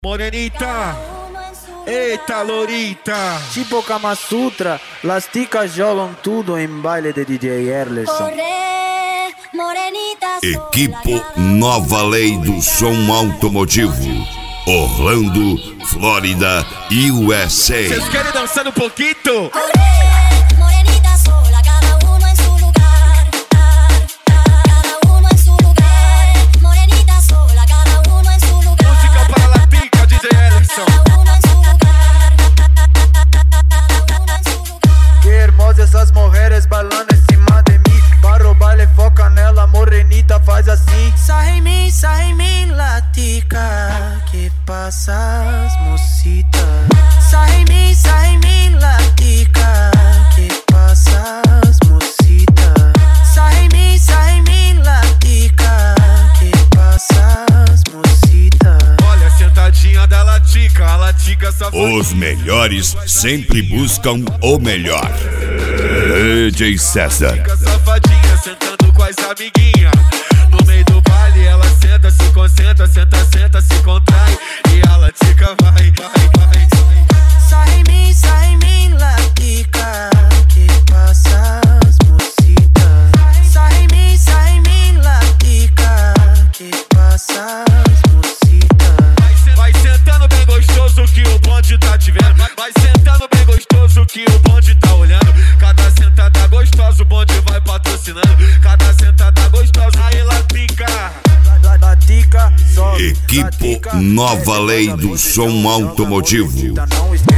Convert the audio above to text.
Morenita, eita lourita. Tipo Kama Sutra, las ticas jogam tudo em baile de DJ Erlerson. Equipo Nova Lei do Som Automotivo, Orlando, Flórida, USA. Vocês querem dançar um pouquinho? Essas mulheres bailando em cima de mim. Para o baile foca nela, morenita faz assim. Sai em mim, latica. Que passas, mocita. Sai em mim, latica. Que passas, mocita. Sai em mim, latica. Que passas, mocita. Olha a sentadinha da latica, a latica safadinha. Os melhores sempre buscam o melhor. DJ César. Fica safadinha, sentando com as amiguinhas. No meio do baile ela senta, se concentra, senta, se contrai. E a latica vai. Sai em mim, latica. Que passas, mocita. Sai em mim, latica. Que passas, mocita. Vai sentando bem gostoso que o bonde tá te vendo. Vai sentando bem gostoso que o bonde tá olhando. Cada sentada gostosa o bonde vai patrocinando. Cada sentada gostosa aí latica. Equipo Nova Lei do Som Automotivo.